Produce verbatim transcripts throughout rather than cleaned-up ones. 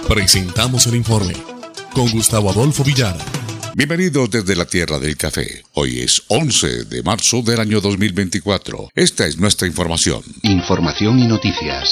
Presentamos el informe con Gustavo Adolfo Villara. Bienvenidos desde la tierra del café. Hoy es once de marzo del año dos mil veinticuatro. Esta es nuestra información. Información y noticias.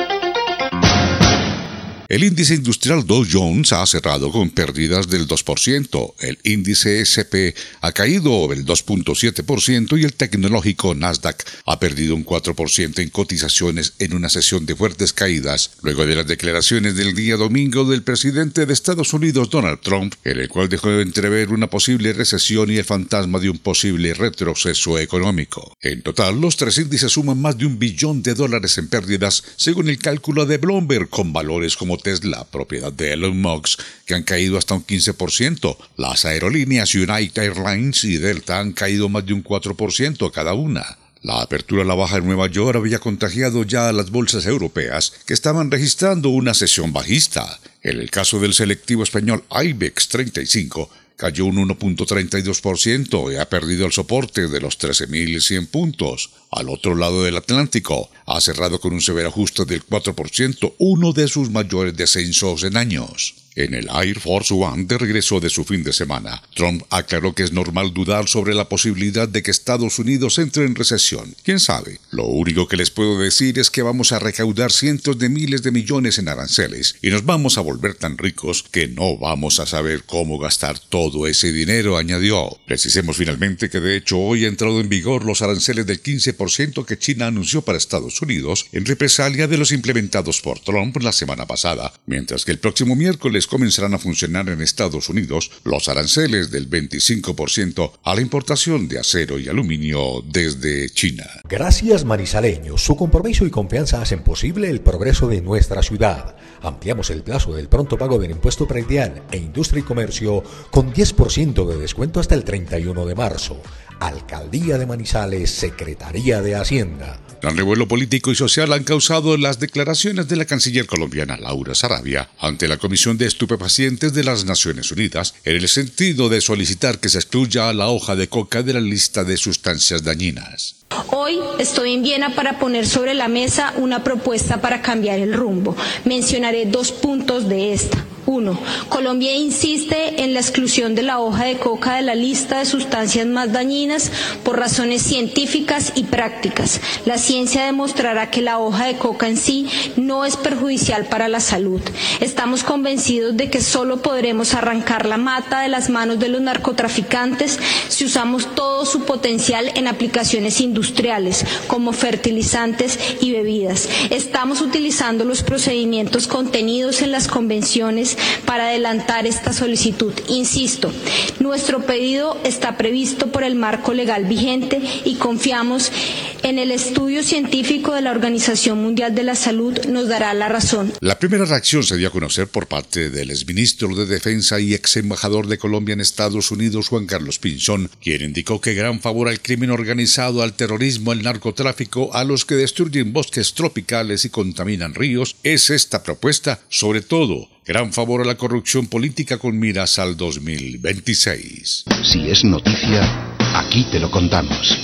El índice industrial Dow Jones ha cerrado con pérdidas del dos por ciento, el índice ese and pe ha caído el dos punto siete por ciento y el tecnológico Nasdaq ha perdido un cuatro por ciento en cotizaciones en una sesión de fuertes caídas, luego de las declaraciones del día domingo del presidente de Estados Unidos Donald Trump, en el cual dejó entrever una posible recesión y el fantasma de un posible retroceso económico. En total, los tres índices suman más de un billón de dólares en pérdidas, según el cálculo de Bloomberg, con valores como Tesla, propiedad de Elon Musk, que han caído hasta un quince por ciento. Las aerolíneas United Airlines y Delta han caído más de un cuatro por ciento cada una. La apertura a la baja en Nueva York había contagiado ya a las bolsas europeas, que estaban registrando una sesión bajista. En el caso del selectivo español IBEX treinta y cinco, cayó un uno punto treinta y dos por ciento y ha perdido el soporte de los trece mil cien puntos. Al otro lado del Atlántico, ha cerrado con un severo ajuste del cuatro por ciento, uno de sus mayores descensos en años. En el Air Force One de regreso de su fin de semana, Trump aclaró que es normal dudar sobre la posibilidad de que Estados Unidos entre en recesión. ¿Quién sabe? Lo único que les puedo decir es que vamos a recaudar cientos de miles de millones en aranceles y nos vamos a volver tan ricos que no vamos a saber cómo gastar todo ese dinero, añadió. Precisemos finalmente que de hecho hoy ha entrado en vigor los aranceles del quince por ciento que China anunció para Estados Unidos en represalia de los implementados por Trump la semana pasada, mientras que el próximo miércoles comenzarán a funcionar en Estados Unidos los aranceles del veinticinco por ciento a la importación de acero y aluminio desde China. Gracias, manizaleños. Su compromiso y confianza hacen posible el progreso de nuestra ciudad. Ampliamos el plazo del pronto pago del impuesto predial e industria y comercio con diez por ciento de descuento hasta el treinta y uno de marzo. Alcaldía de Manizales, Secretaría de Hacienda. Gran revuelo político y social han causado las declaraciones de la canciller colombiana Laura Sarabia ante la Comisión de Estupefacientes de las Naciones Unidas en el sentido de solicitar que se excluya a la hoja de coca de la lista de sustancias dañinas. Hoy estoy en Viena para poner sobre la mesa una propuesta para cambiar el rumbo. Mencionaré dos puntos de esta. Uno, Colombia insiste en la exclusión de la hoja de coca de la lista de sustancias más dañinas por razones científicas y prácticas. La ciencia demostrará que la hoja de coca en sí no es perjudicial para la salud. Estamos convencidos de que solo podremos arrancar la mata de las manos de los narcotraficantes si usamos todo su potencial en aplicaciones industriales, como fertilizantes y bebidas. Estamos utilizando los procedimientos contenidos en las convenciones para adelantar esta solicitud. Insisto, nuestro pedido está previsto por el marco legal vigente y confiamos en el estudio científico de la Organización Mundial de la Salud nos dará la razón. La primera reacción se dio a conocer por parte del exministro de Defensa y ex embajador de Colombia en Estados Unidos, Juan Carlos Pinzón, quien indicó que gran favor al crimen organizado, al terrorismo, al narcotráfico, a los que destruyen bosques tropicales y contaminan ríos, es esta propuesta, sobre todo, gran favor a la corrupción política con miras al dos mil veintiséis. Si es noticia, aquí te lo contamos.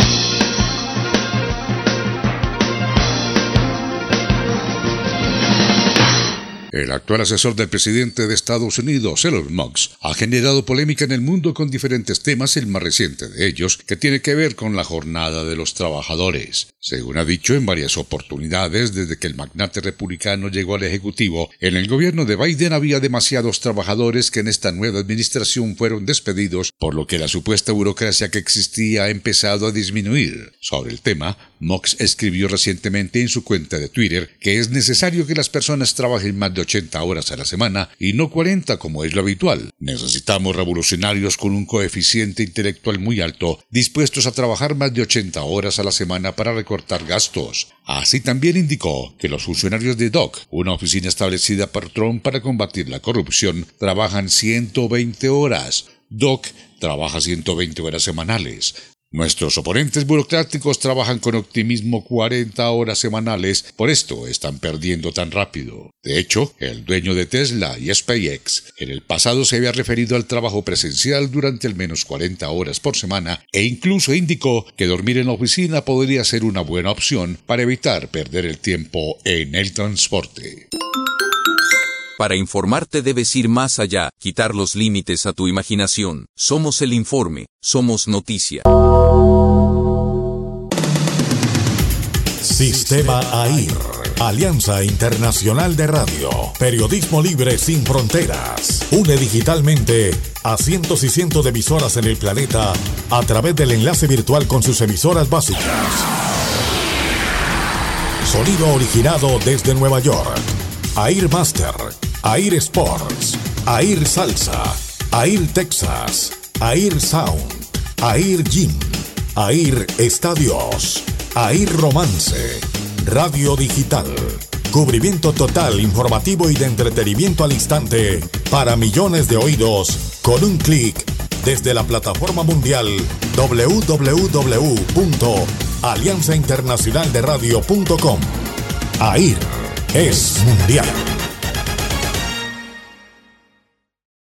El actual asesor del presidente de Estados Unidos, Elon Musk, ha generado polémica en el mundo con diferentes temas, el más reciente de ellos, que tiene que ver con la jornada de los trabajadores. Según ha dicho en varias oportunidades, desde que el magnate republicano llegó al Ejecutivo, en el gobierno de Biden había demasiados trabajadores que en esta nueva administración fueron despedidos, por lo que la supuesta burocracia que existía ha empezado a disminuir. Sobre el tema, Musk escribió recientemente en su cuenta de Twitter que es necesario que las personas trabajen más de ochenta horas a la semana y no cuarenta como es lo habitual. Necesitamos revolucionarios con un coeficiente intelectual muy alto, dispuestos a trabajar más de ochenta horas a la semana para recortar gastos. Así también indicó que los funcionarios de D O C, una oficina establecida por Trump para combatir la corrupción, trabajan ciento veinte horas. D O C trabaja ciento veinte horas semanales. Nuestros oponentes burocráticos trabajan con optimismo cuarenta horas semanales, por esto están perdiendo tan rápido. De hecho, el dueño de Tesla y SpaceX en el pasado se había referido al trabajo presencial durante al menos cuarenta horas por semana e incluso indicó que dormir en la oficina podría ser una buena opción para evitar perder el tiempo en el transporte. Para informarte debes ir más allá, quitar los límites a tu imaginación. Somos el informe, somos noticia. Sistema AIR, Alianza Internacional de Radio, periodismo libre sin fronteras. Une digitalmente a cientos y cientos de emisoras en el planeta a través del enlace virtual con sus emisoras básicas. Sonido originado desde Nueva York. AIR Master, AIR Sports, AIR Salsa, AIR Texas, AIR Sound, AIR Gym, AIR Estadios, AIR Romance, Radio Digital. Cubrimiento total, informativo y de entretenimiento al instante para millones de oídos con un clic desde la plataforma mundial doble u doble u doble u punto alianza internacional de radio punto com. AIR es mundial.